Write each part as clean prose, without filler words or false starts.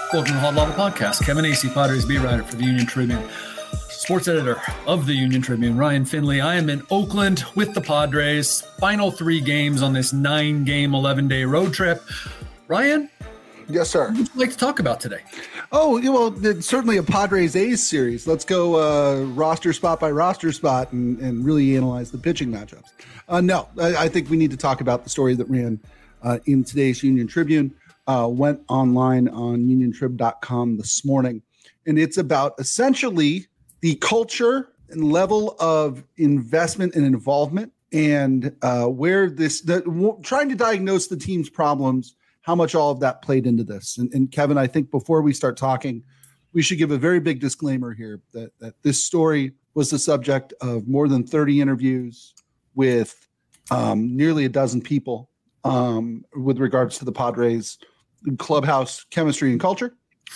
Welcome to the Hot Lava Podcast. Kevin Acee, Padres beat writer for the Union Tribune, sports editor of the Union Tribune, Ryan Finley. I am in Oakland with the Padres. Final 3 games on this 9-game, 11-day road trip. Ryan? Yes, sir. What would you like to talk about today? Oh, well, it's certainly a Padres A's series. Let's go roster spot by roster spot and really analyze the pitching matchups. I think we need to talk about the story that ran in today's Union Tribune. Went online on uniontrib.com this morning, and it's about essentially the culture and level of investment and involvement and where trying to diagnose the team's problems, how much all of that played into this. And Kevin, I think before we start talking, we should give a very big disclaimer here that this story was the subject of more than 30 interviews with nearly a dozen people with regards to the Padres clubhouse chemistry and culture.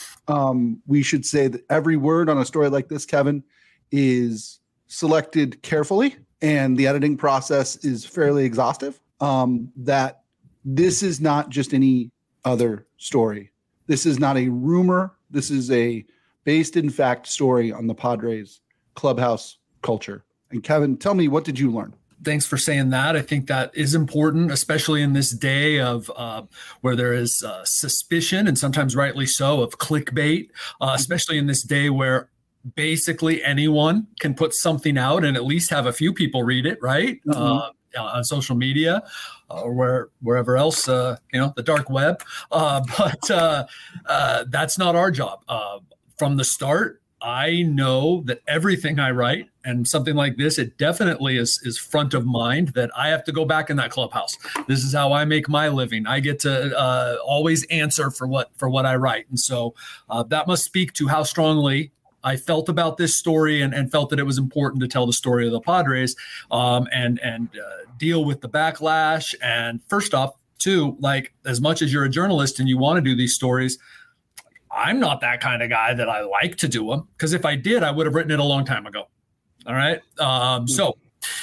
We should say that every word on a story like this, Kevin, is selected carefully, and the editing process is fairly exhaustive. That this is not just any other story. This is not a rumor. This is a based in fact story on the Padres clubhouse culture. And Kevin, tell me, what did you learn? Thanks for saying that. I think that is important, especially in this day of where there is suspicion, and sometimes rightly so, of clickbait, especially in this day where basically anyone can put something out and at least have a few people read it, right? Mm-hmm. On social media or wherever else, the dark web. But that's not our job. From the start, I know that everything I write, and something like this, it definitely is front of mind, that I have to go back in that clubhouse. This is how I make my living. I get to always answer for what I write. And so that must speak to how strongly I felt about this story and felt that it was important to tell the story of the Padres and deal with the backlash. And first off, too, like, as much as you're a journalist and you want to do these stories, I'm not that kind of guy that I like to do them, because if I did, I would have written it a long time ago. All right. So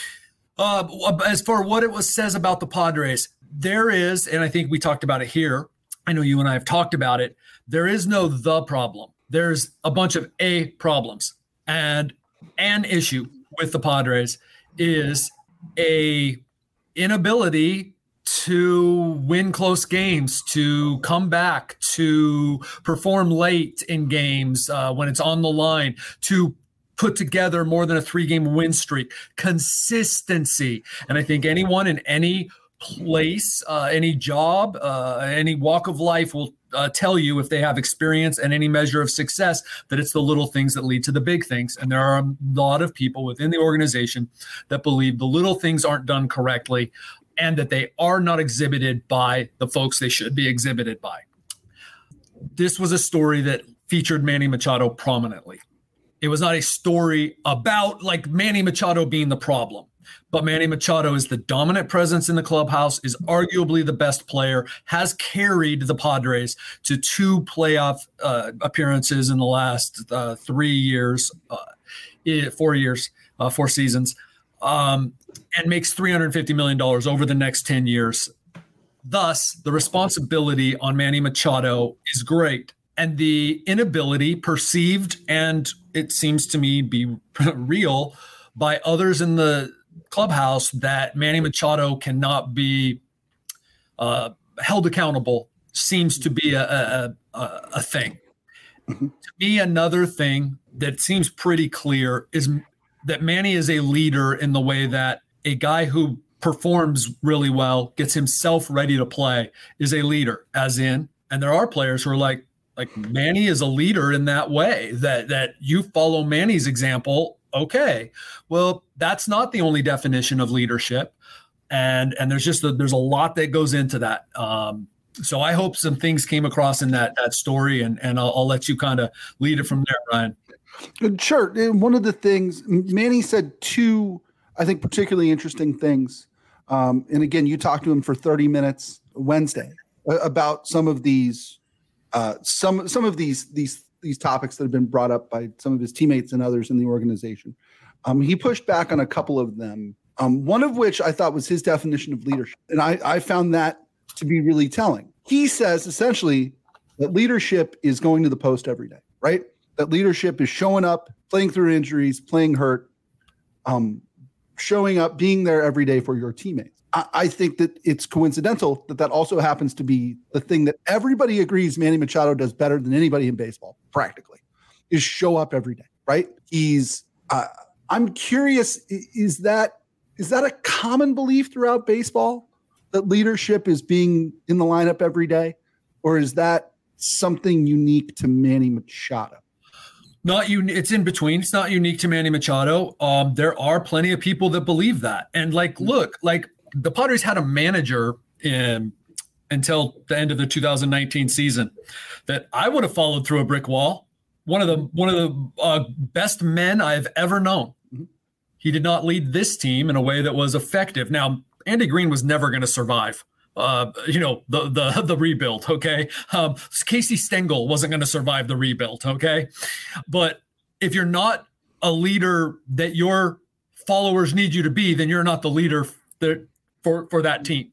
as for what it says about the Padres, there is, and I think we talked about it here, I know you and I have talked about it, there is no the problem. There's a bunch of problems. And an issue with the Padres is a inability to win close games, to come back, to perform late in games when it's on the line, to put together more than a 3-game win streak, consistency. And I think anyone in any place, any job, any walk of life will tell you, if they have experience and any measure of success, that it's the little things that lead to the big things. And there are a lot of people within the organization that believe the little things aren't done correctly and that they are not exhibited by the folks they should be exhibited by. This was a story that featured Manny Machado prominently. It was not a story about like Manny Machado being the problem, but Manny Machado is the dominant presence in the clubhouse, is arguably the best player, has carried the Padres to 2 playoff appearances in the last 4 seasons, and makes $350 million over the next 10 years. Thus, the responsibility on Manny Machado is great. And the inability, perceived, and it seems to me be real by others in the clubhouse, that Manny Machado cannot be held accountable, seems to be a thing. Mm-hmm. To me, another thing that seems pretty clear is that Manny is a leader in the way that a guy who performs really well, gets himself ready to play, is a leader, as in, and there are players who are like Manny is a leader in that way, that you follow Manny's example. Okay, well, that's not the only definition of leadership. And there's a lot that goes into that. So I hope some things came across in that story, and I'll let you kind of lead it from there, Ryan. Sure. And one of the things, Manny said 2, I think, particularly interesting things. And again, you talked to him for 30 minutes Wednesday about some of these some of these topics that have been brought up by some of his teammates and others in the organization. He pushed back on a couple of them, one of which I thought was his definition of leadership. And I found that to be really telling. He says essentially that leadership is going to the post every day, right? That leadership is showing up, playing through injuries, playing hurt, showing up, being there every day for your teammates. I think that it's coincidental that also happens to be the thing that everybody agrees Manny Machado does better than anybody in baseball, practically, is show up every day, right? I'm curious, is that a common belief throughout baseball, that leadership is being in the lineup every day? Or is that something unique to Manny Machado? It's in between. It's not unique to Manny Machado. There are plenty of people that believe that. And look, the Padres had a manager until the end of the 2019 season that I would have followed through a brick wall. One of the best men I've ever known. Mm-hmm. He did not lead this team in a way that was effective. Now, Andy Green was never going to survive. The rebuild. Okay. Casey Stengel wasn't going to survive the rebuild. Okay. But if you're not a leader that your followers need you to be, then you're not the leader for that team.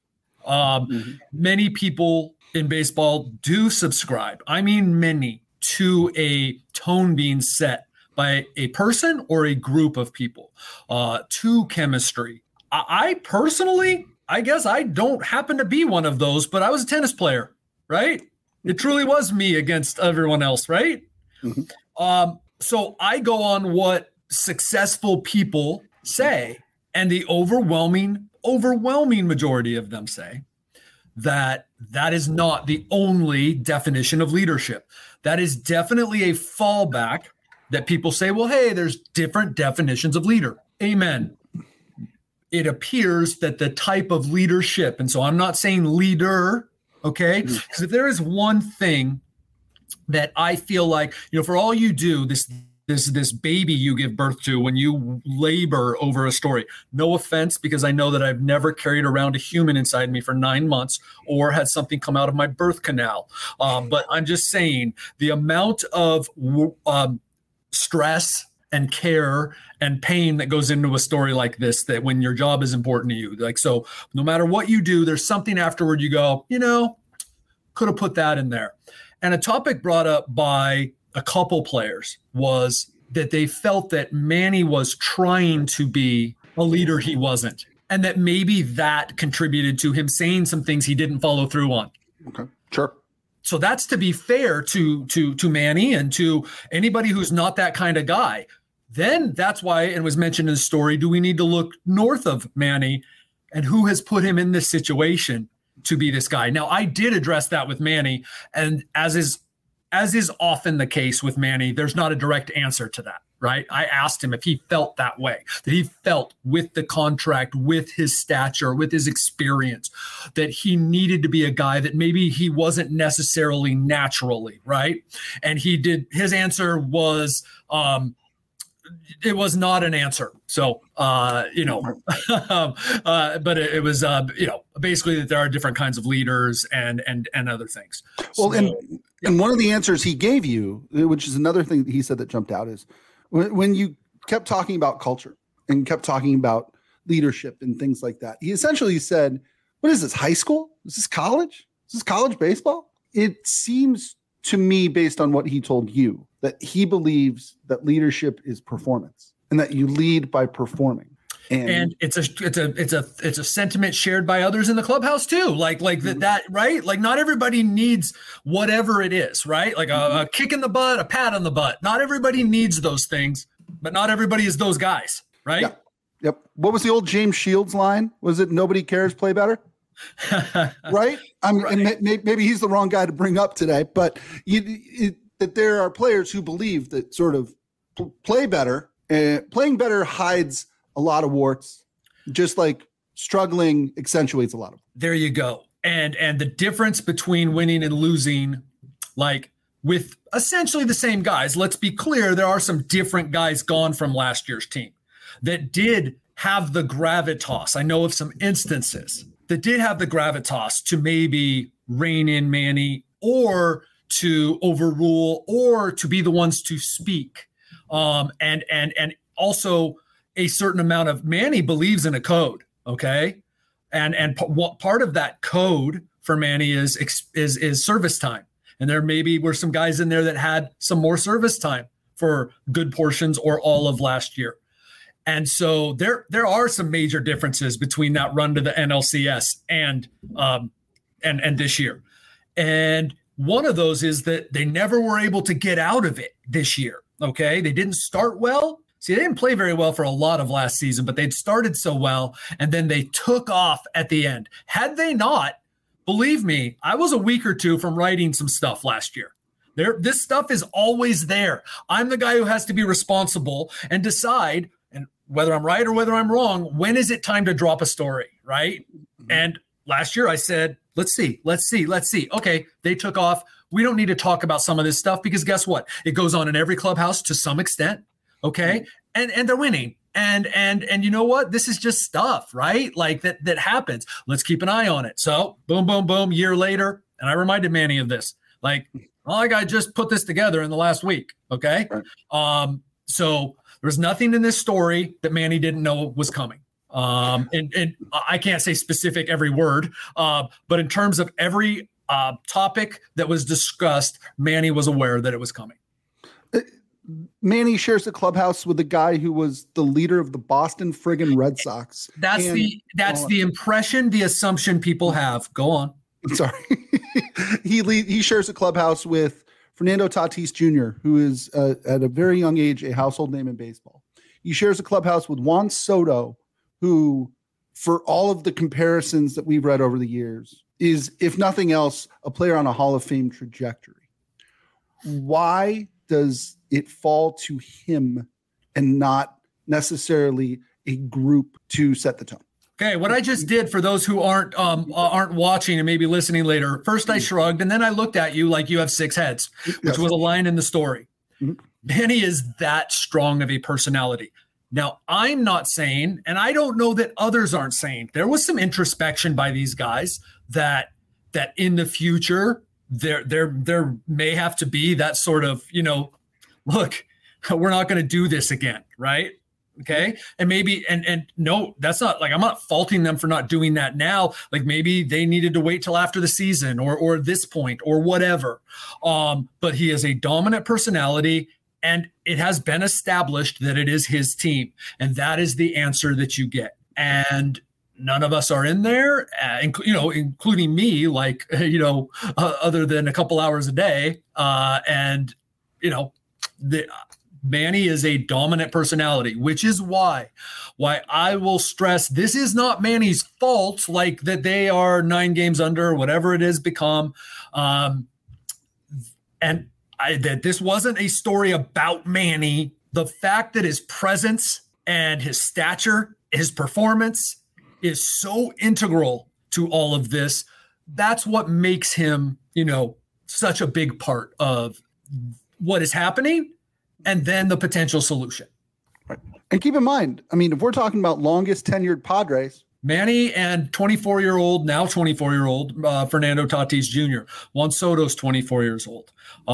Many people in baseball do subscribe. I mean, many, to a tone being set by a person or a group of people, to chemistry. I personally, I guess I don't happen to be one of those, but I was a tennis player, right? It truly was me against everyone else, right? Mm-hmm. So I go on what successful people say, and the overwhelming majority of them say that is not the only definition of leadership. That is definitely a fallback that people say, well, hey, there's different definitions of leader. Amen. It appears that the type of leadership, and so I'm not saying leader, okay? Because if there is one thing that I feel like, for all you do, this baby you give birth to when you labor over a story, no offense, because I know that I've never carried around a human inside me for 9 months or had something come out of my birth canal. But I'm just saying the amount of stress and care and pain that goes into a story like this, that when your job is important to you, so no matter what you do, there's something afterward you go, could have put that in there. And a topic brought up by a couple players was that they felt that Manny was trying to be a leader he wasn't, and that maybe that contributed to him saying some things he didn't follow through on. Okay, sure. So that's to be fair to Manny and to anybody who's not that kind of guy. Then that's why, and was mentioned in the story, do we need to look north of Manny and who has put him in this situation to be this guy? Now, I did address that with Manny, and as is often the case with Manny, there's not a direct answer to that, right? I asked him if he felt that way, that he felt with the contract, with his stature, with his experience, that he needed to be a guy that maybe he wasn't necessarily naturally, right? And his answer was, it was not an answer. So, but it was, basically that there are different kinds of leaders and other things. Well, and one of the answers he gave you, which is another thing that he said that jumped out, is when you kept talking about culture and kept talking about leadership and things like that, he essentially said, what is this, high school? Is this college? Is this college baseball? It seems to me, based on what he told you, that he believes that leadership is performance and that you lead by performing. And it's a sentiment shared by others in the clubhouse too. That, right? Like, not everybody needs whatever it is, right? Like a kick in the butt, a pat on the butt. Not everybody needs those things, but not everybody is those guys, right? Yeah. Yep. What was the old James Shields line? Was it "Nobody cares, play better"? Right. Right. Maybe he's the wrong guy to bring up today, but that there are players who believe that sort of play better. Playing better hides a lot of warts, just like struggling accentuates a lot of them. There you go. And the difference between winning and losing, like with essentially the same guys, let's be clear, there are some different guys gone from last year's team that did have the gravitas. I know of some instances that did have the gravitas to maybe rein in Manny or to overrule or to be the ones to speak. And also a certain amount of Manny believes in a code. Okay. And what part of that code for Manny is service time. And there maybe were some guys in there that had some more service time for good portions or all of last year. And so there are some major differences between that run to the NLCS and this year. And one of those is that they never were able to get out of it this year. Okay. They didn't start well. See, they didn't play very well for a lot of last season, but they'd started so well, and then they took off at the end. Had they not, believe me, I was a week or two from writing some stuff last year. This stuff is always there. I'm the guy who has to be responsible and decide, and whether I'm right or whether I'm wrong, when is it time to drop a story, right? Mm-hmm. And last year I said, let's see. Okay, they took off. We don't need to talk about some of this stuff because guess what? It goes on in every clubhouse to some extent. Okay. And they're winning. And you know what? This is just stuff, right? Like that happens. Let's keep an eye on it. So boom, year later. And I reminded Manny of this, like, I just put this together in the last week. Okay. Right. So there was nothing in this story that Manny didn't know was coming. And I can't say specific every word, but in terms of every topic that was discussed, Manny was aware that it was coming. Manny shares the clubhouse with the guy who was the leader of the Boston friggin' Red Sox. That's the impression, the assumption people have. Go on. Sorry. He shares a clubhouse with Fernando Tatis Jr., who is at a very young age a household name in baseball. He shares a clubhouse with Juan Soto, who, for all of the comparisons that we've read over the years, is, if nothing else, a player on a Hall of Fame trajectory. Why does it fall to him and not necessarily a group to set the tone? Okay, what I just did for those who aren't watching and maybe listening later, first I shrugged and then I looked at you like you have six heads, which was a line in the story. Mm-hmm. Manny is that strong of a personality. Now, I'm not saying, and I don't know that others aren't saying, there was some introspection by these guys that in the future there may have to be that sort of, look, we're not going to do this again, right? Okay. And maybe, and no, that's not like, I'm not faulting them for not doing that now. Like maybe they needed to wait till after the season or this point or whatever. But he is a dominant personality and it has been established that it is his team. And that is the answer that you get. And none of us are in there, including me, other than a couple hours a day. Manny is a dominant personality, which is why I will stress this is not Manny's fault, like that they are 9 games under, whatever it has become. That this wasn't a story about Manny. The fact that his presence and his stature, his performance is so integral to all of this. That's what makes him, such a big part of what is happening and then the potential solution. Right. And keep in mind, if we're talking about longest tenured Padres, Manny and 24-year-old Fernando Tatis Jr. Juan Soto's 24 years old.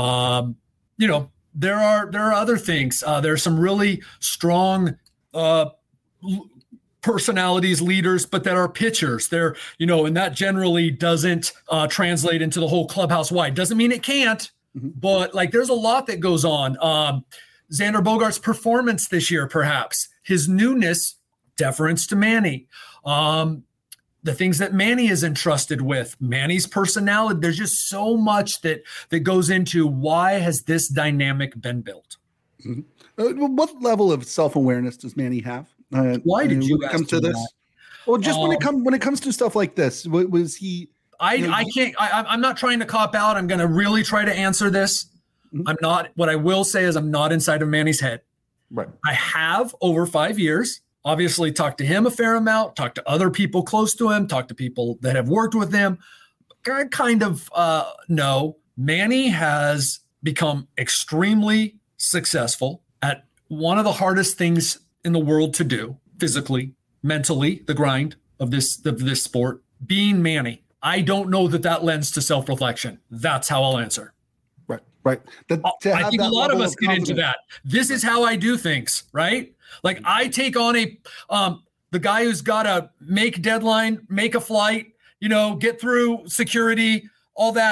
There are other things. There's some really strong personalities, leaders, but that are pitchers. They're, and that generally doesn't translate into the whole clubhouse wide. Doesn't mean it can't, but there's a lot that goes on. Xander Bogaerts' performance this year, perhaps his newness, deference to Manny. The things that Manny is entrusted with, Manny's personality. There's just so much that goes into why has this dynamic been built. Mm-hmm. What level of self-awareness does Manny have? Why did you come to this? That? Well, just when it comes to stuff like this, was he? I can't. I'm not trying to cop out. I'm going to really try to answer this. Mm-hmm. I'm not. What I will say is I'm not inside of Manny's head. Right. I have over 5 years. Obviously, talked to him a fair amount. Talked to other people close to him. Talked to people that have worked with him. Kind of no. Manny has become extremely successful at one of the hardest things in the world to do, physically, mentally, the grind of this sport, being Manny. I don't know that lends to self-reflection. That's how I'll answer. Right. I think a lot of us get into that. This is how I do things, right? Like I take on the guy who's got to make deadline, make a flight, get through security, all that.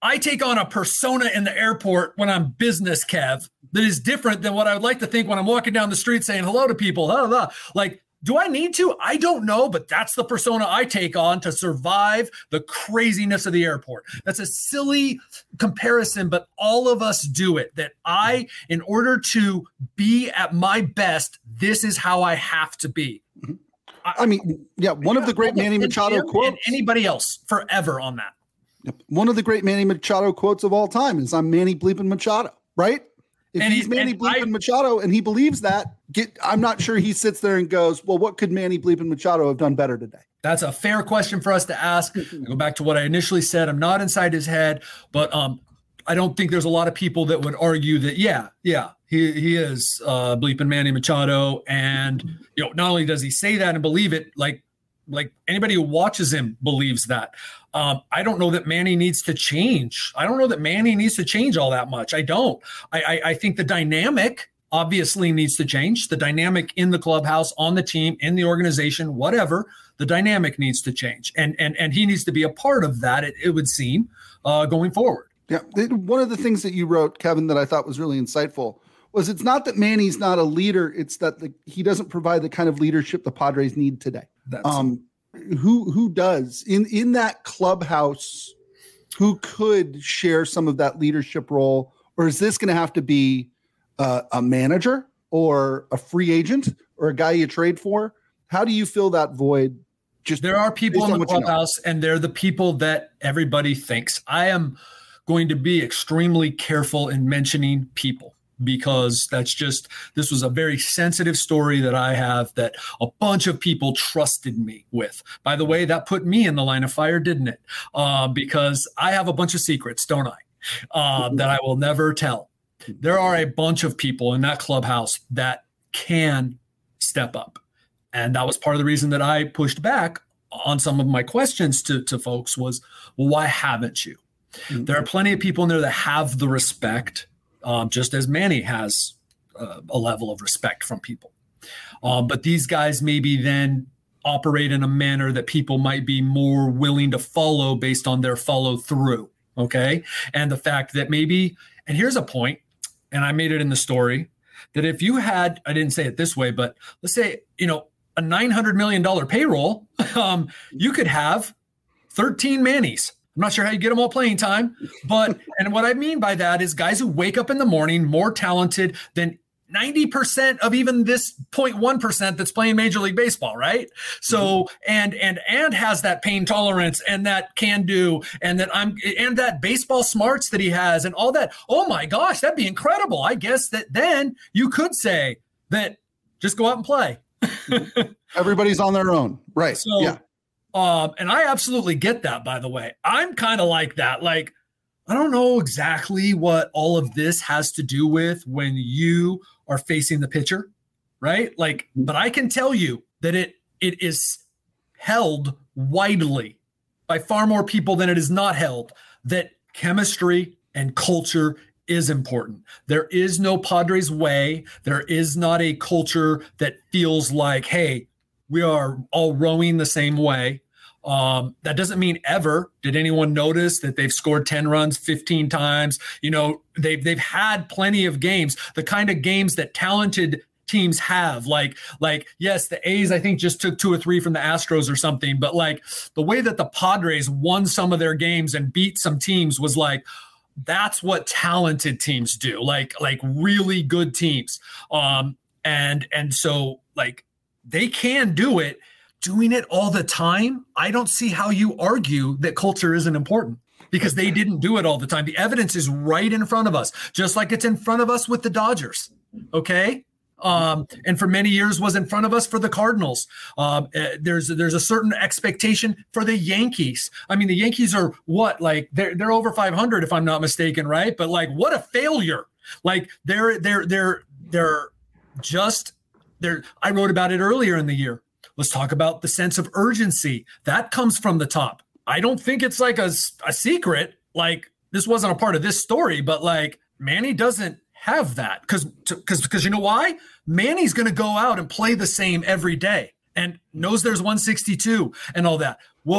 I take on a persona in the airport when I'm business, Kev, that is different than what I would like to think when I'm walking down the street saying hello to people. Blah, blah, blah. Like, do I need to? I don't know, but that's the persona I take on to survive the craziness of the airport. That's a silly comparison, but all of us do it. That in order to be at my best, this is how I have to be. I mean, yeah, one of the great Manny Machado quotes. And anybody else forever on that. One of the great Manny Machado quotes of all time is "I'm Manny bleeping Machado," right? If he's Manny bleeping Machado and he believes that, I'm not sure he sits there and goes, well, what could Manny bleeping Machado have done better today? That's a fair question for us to ask. I go back to what I initially said. I'm not inside his head, but I don't think there's a lot of people that would argue that, he is bleeping Manny Machado. And, not only does he say that and believe it, like anybody who watches him believes that. I don't know that Manny needs to change. I don't know that Manny needs to change all that much. I don't. I think the dynamic obviously needs to change. The dynamic in the clubhouse, on the team, in the organization, whatever, the dynamic needs to change. And he needs to be a part of that, it would seem, going forward. Yeah. One of the things that you wrote, Kevin, that I thought was really insightful was it's not that Manny's not a leader. It's that he doesn't provide the kind of leadership the Padres need today. Who does in that clubhouse, who could share some of that leadership role? Or is this going to have to be a manager or a free agent or a guy you trade for? How do you fill that void? There are people in the clubhouse, and they're the people that everybody thinks. I am going to be extremely careful in mentioning people, because this was a very sensitive story that I have that a bunch of people trusted me with. By the way, that put me in the line of fire, didn't it? Because I have a bunch of secrets, don't I? That I will never tell. There are a bunch of people in that clubhouse that can step up. And that was part of the reason that I pushed back on some of my questions to folks was, well, why haven't you? Mm-hmm. There are plenty of people in there that have the respect, just as Manny has a level of respect from people. But these guys maybe then operate in a manner that people might be more willing to follow based on their follow through. Okay. And the fact that maybe, and here's a point, and I made it in the story, that if you had, I didn't say it this way, but let's say, a $900 million payroll, you could have 13 Mannys. I'm not sure how you get them all playing time, but, and what I mean by that is guys who wake up in the morning more talented than 90% of even this 0.1% that's playing Major League Baseball, right? So, and has that pain tolerance and that can do, and that baseball smarts that he has and all that. Oh my gosh, that'd be incredible. I guess that then you could say that just go out and play. Everybody's on their own. Right. So, yeah. And I absolutely get that, by the way. I'm kind of like that. Like, I don't know exactly what all of this has to do with when you are facing the pitcher, right? Like, but I can tell you that it is held widely by far more people than it is not held, that chemistry and culture is important. There is no Padres way. There is not a culture that feels like, hey, we are all rowing the same way. That doesn't mean ever. Did anyone notice that they've scored 10 runs 15 times? They've had plenty of games, the kind of games that talented teams have. Like yes, the A's I think just took 2 or 3 from the Astros or something, but like the way that the Padres won some of their games and beat some teams was like, that's what talented teams do, like really good teams. And so like they can do it. Doing it all the time, I don't see how you argue that culture isn't important, because they didn't do it all the time. The evidence is right in front of us, just like it's in front of us with the Dodgers. Okay. And for many years was in front of us for the Cardinals. There's a certain expectation for the Yankees. I mean, the Yankees are what, like they're over 500 if I'm not mistaken, right? But like, what a failure! Like they're just. I wrote about it earlier in the year. Let's talk about the sense of urgency that comes from the top. I don't think it's like a secret. Like this wasn't a part of this story, but like Manny doesn't have that because you know why? Manny's going to go out and play the same every day and knows there's 162 and all that. Well,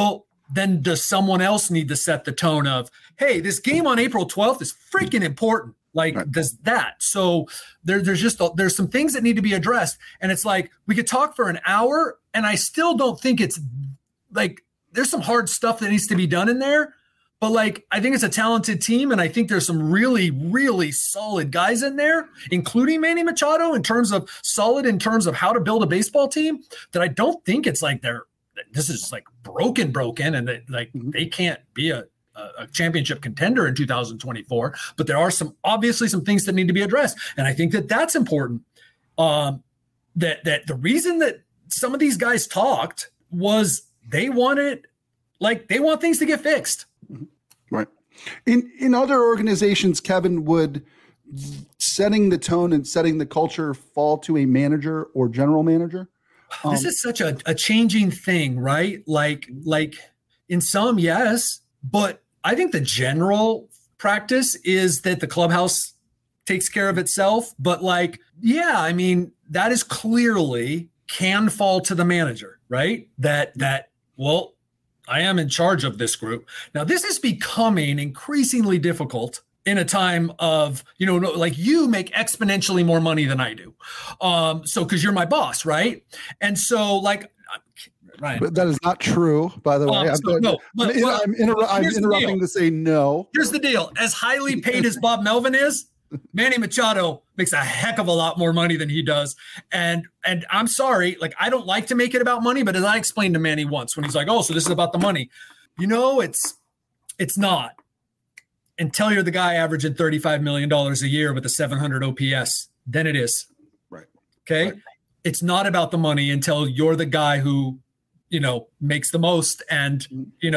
then does someone else need to set the tone of, hey, this game on April 12th is freaking important. Like, right. Does that? So there's some things that need to be addressed. And it's like, we could talk for an hour and I still don't think it's like, there's some hard stuff that needs to be done in there. But like, I think it's a talented team. And I think there's some really, really solid guys in there, including Manny Machado in terms of how to build a baseball team, that I don't think it's like this is like broken. And they can't be a championship contender in 2024, but there are obviously some things that need to be addressed. And I think that's important. That the reason that some of these guys talked was they want things to get fixed. Right. In other organizations, Kevin, would setting the tone and setting the culture fall to a manager or general manager? This is such a changing thing, right? Like in some, yes, but I think the general practice is that the clubhouse takes care of itself. But that is clearly can fall to the manager, right? Well, I am in charge of this group. Now, this is becoming increasingly difficult in a time of, like you make exponentially more money than I do. So, because you're my boss, right? And so Ryan. But that is not true, by the way. I'm interrupting to say no. Here's the deal. As highly paid as Bob Melvin is, Manny Machado makes a heck of a lot more money than he does. And I'm sorry, I don't like to make it about money, but as I explained to Manny once when he's like, oh, so this is about the money. It's not. Until you're the guy averaging $35 million a year with a 700 OPS, then it is. Right. Okay. Right. It's not about the money until you're the guy who, makes the most. And,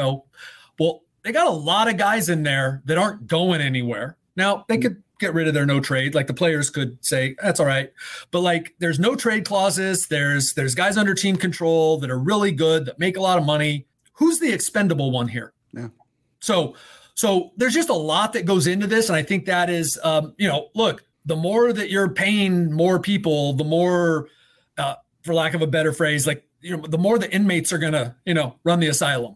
they got a lot of guys in there that aren't going anywhere. Now they could get rid of their no trade. Like the players could say, that's all right. But there's no trade clauses. There's guys under team control that are really good, that make a lot of money. Who's the expendable one here? Yeah. So there's just a lot that goes into this. And I think that is, look, the more that you're paying more people, the more, for lack of a better phrase, the more the inmates are going to, run the asylum.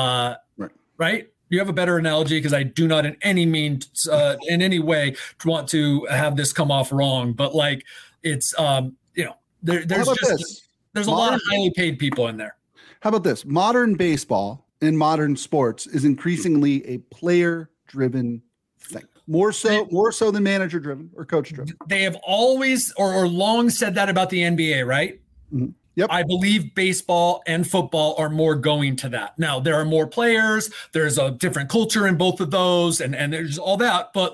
Right. You have a better analogy, because I do not in any means, in any way want to have this come off wrong. But it's, there's a lot of highly paid people in there. How about this? Modern baseball and modern sports is increasingly a player-driven thing. More so than manager-driven or coach-driven. They have always or long said that about the NBA, right? Mm-hmm. Yep. I believe baseball and football are more going to that. Now, there are more players. There's a different culture in both of those, and there's all that. But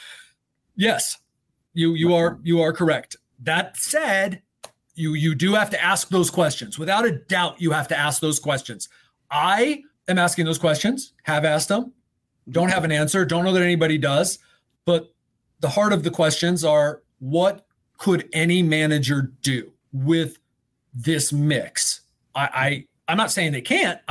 yes, you are correct. That said, you do have to ask those questions. Without a doubt, you have to ask those questions. I am asking those questions, have asked them, don't have an answer, don't know that anybody does. But the heart of the questions are, what could any manager do with this mix? I'm not saying they can't.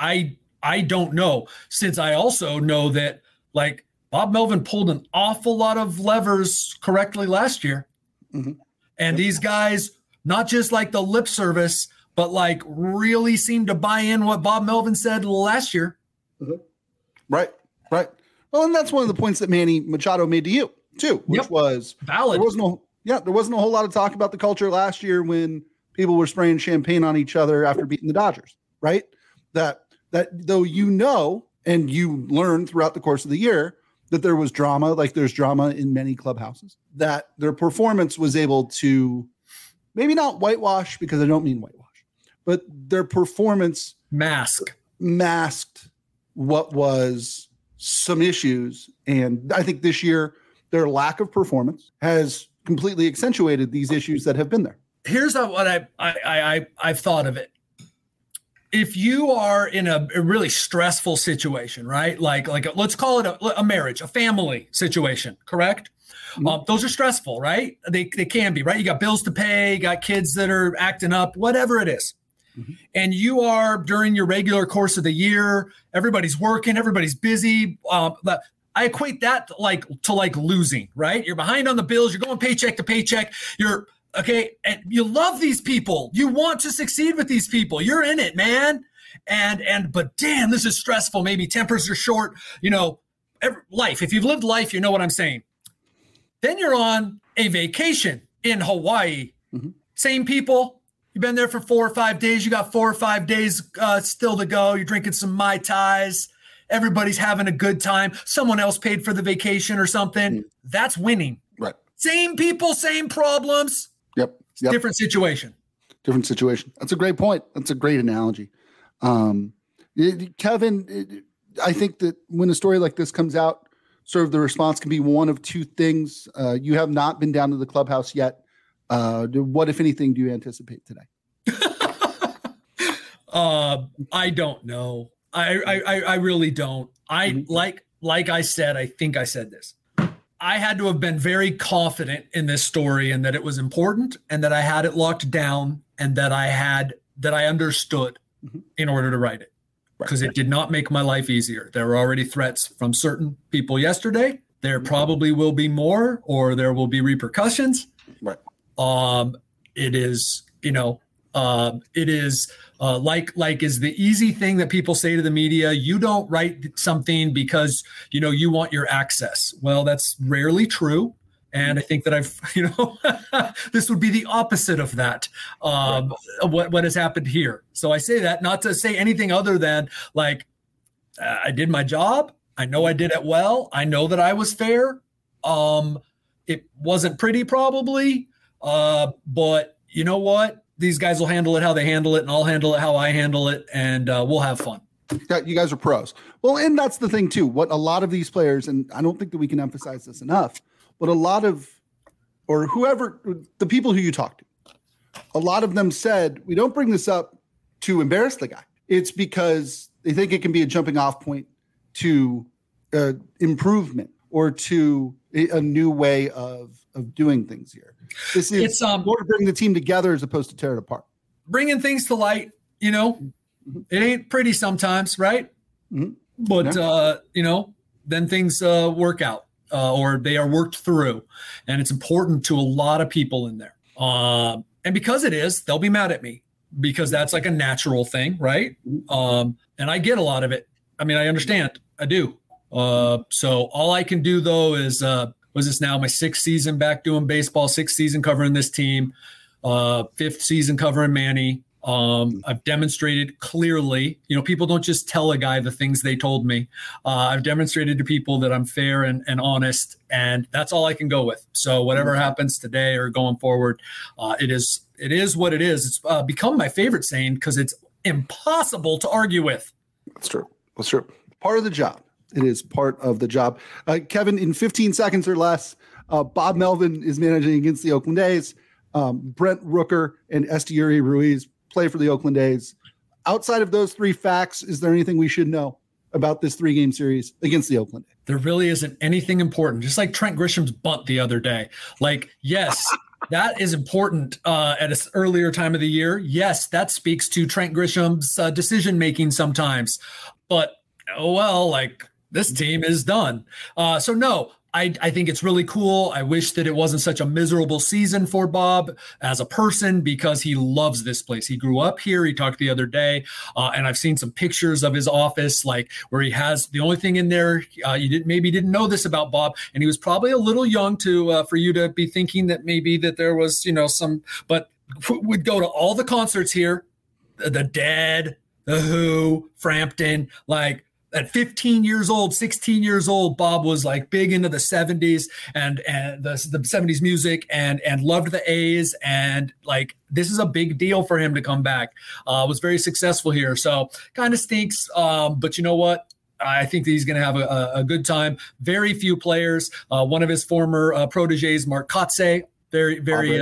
I don't know, since I also know that Bob Melvin pulled an awful lot of levers correctly last year. Mm-hmm. And these guys, not just the lip service, but really seem to buy in what Bob Melvin said last year. Mm-hmm. Right. Well, and that's one of the points that Manny Machado made to you too, which was valid. There wasn't a whole lot of talk about the culture last year when people were spraying champagne on each other after beating the Dodgers, right? That though, and you learn throughout the course of the year that there was drama, there's drama in many clubhouses, that their performance was able to maybe not whitewash, because I don't mean whitewash, but their performance masked what was some issues. And I think this year their lack of performance has completely accentuated these issues that have been there. Here's what I've thought of it. If you are in a really stressful situation, right? Let's call it a marriage, a family situation, correct? Mm-hmm. Those are stressful, right? They can be, right? You got bills to pay, you got kids that are acting up, whatever it is. Mm-hmm. And you are, during your regular course of the year, everybody's working, everybody's busy. I equate that to losing, right? You're behind on the bills, you're going paycheck to paycheck, okay, and you love these people. You want to succeed with these people. You're in it, man. but damn, this is stressful. Maybe tempers are short. Life. If you've lived life, you know what I'm saying. Then you're on a vacation in Hawaii. Mm-hmm. Same people. You've been there for 4 or 5 days. You got 4 or 5 days still to go. You're drinking some Mai Tais. Everybody's having a good time. Someone else paid for the vacation or something. Mm-hmm. That's winning. Right. Same people, same problems. Yep. Different situation. Different situation. That's a great point. That's a great analogy. Kevin, I think that when a story like this comes out, sort of the response can be one of two things. You have not been down to the clubhouse yet. What, if anything, do you anticipate today? I don't know. I really don't. Like I said, I think I said this. I had to have been very confident in this story and that it was important and that I had it locked down and that I understood in order to write it, because it did not make my life easier. There were already threats from certain people yesterday. There probably will be more, or there will be repercussions. Right. It is, like is the easy thing that people say to the media. You don't write something because, you want your access. Well, that's rarely true. And I think that this would be the opposite of that, what has happened here. So I say that not to say anything other than I did my job. I know I did it well. I know that I was fair. It wasn't pretty probably, but you know what? These guys will handle it how they handle it, and I'll handle it how I handle it, and we'll have fun. You guys are pros. Well, and that's the thing too. What a lot of these players, and I don't think that we can emphasize this enough, but a lot of, or whoever, the people who you talk to, a lot of them said, we don't bring this up to embarrass the guy. It's because they think it can be a jumping off point to improvement or to a new way of doing things here. This is more to bring the team together as opposed to tear it apart. Bringing things to light, it ain't pretty sometimes, right? Mm-hmm. But, then things work out. Or they are worked through, and it's important to a lot of people in there. And because it is, they'll be mad at me because that's like a natural thing, right? And I get a lot of it. I mean, I understand. I do. So all I can do though is, was this now my 6th season back doing baseball, 6th season covering this team, 5th season covering Manny. I've demonstrated clearly, people don't just tell a guy the things they told me. I've demonstrated to people that I'm fair and honest, and that's all I can go with. So whatever happens today or going forward, it is what it is. It's become my favorite saying because it's impossible to argue with. That's true. Part of the job. It is part of the job. Kevin, in 15 seconds or less, Bob Melvin is managing against the Oakland A's. Brent Rooker and Esteury Ruiz play for the Oakland A's. Outside of those 3 facts, is there anything we should know about this 3-game series against the Oakland A's? There really isn't anything important. Just like Trent Grisham's bunt the other day. Yes, that is important at an earlier time of the year. Yes, that speaks to Trent Grisham's decision-making sometimes. But, this team is done. So no, I think it's really cool. I wish that it wasn't such a miserable season for Bob as a person because he loves this place. He grew up here. He talked the other day, and I've seen some pictures of his office, where he has the only thing in there. You didn't know this about Bob, and he was probably a little young for you to be thinking that maybe that there was some, but would go to all the concerts here, the Dead, the Who, Frampton, At 15 years old, 16 years old, Bob was big into the 70s and the 70s music and loved the A's. And this is a big deal for him to come back. Was very successful here. So kind of stinks. But you know what? I think that he's going to have a good time. Very few players. One of his former proteges, Mark Kotsay, very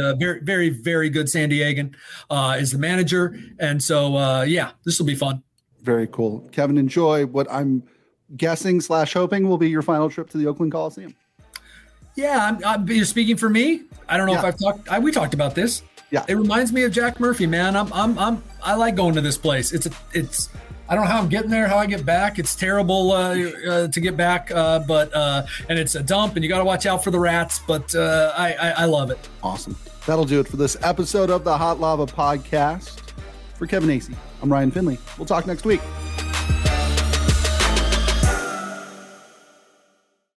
good San Diegan, is the manager. And so, this will be fun. Very cool. Kevin, enjoy what I'm guessing / hoping will be your final trip to the Oakland Coliseum. Yeah, you're speaking for me. I don't know if I've talked. We talked about this. Yeah, it reminds me of Jack Murphy, man. I like going to this place. It's. I don't know how I'm getting there, how I get back. It's terrible to get back, but and it's a dump, and you got to watch out for the rats. But I love it. Awesome. That'll do it for this episode of the Hot Lava Podcast. For Kevin Acee, I'm Ryan Finley. We'll talk next week.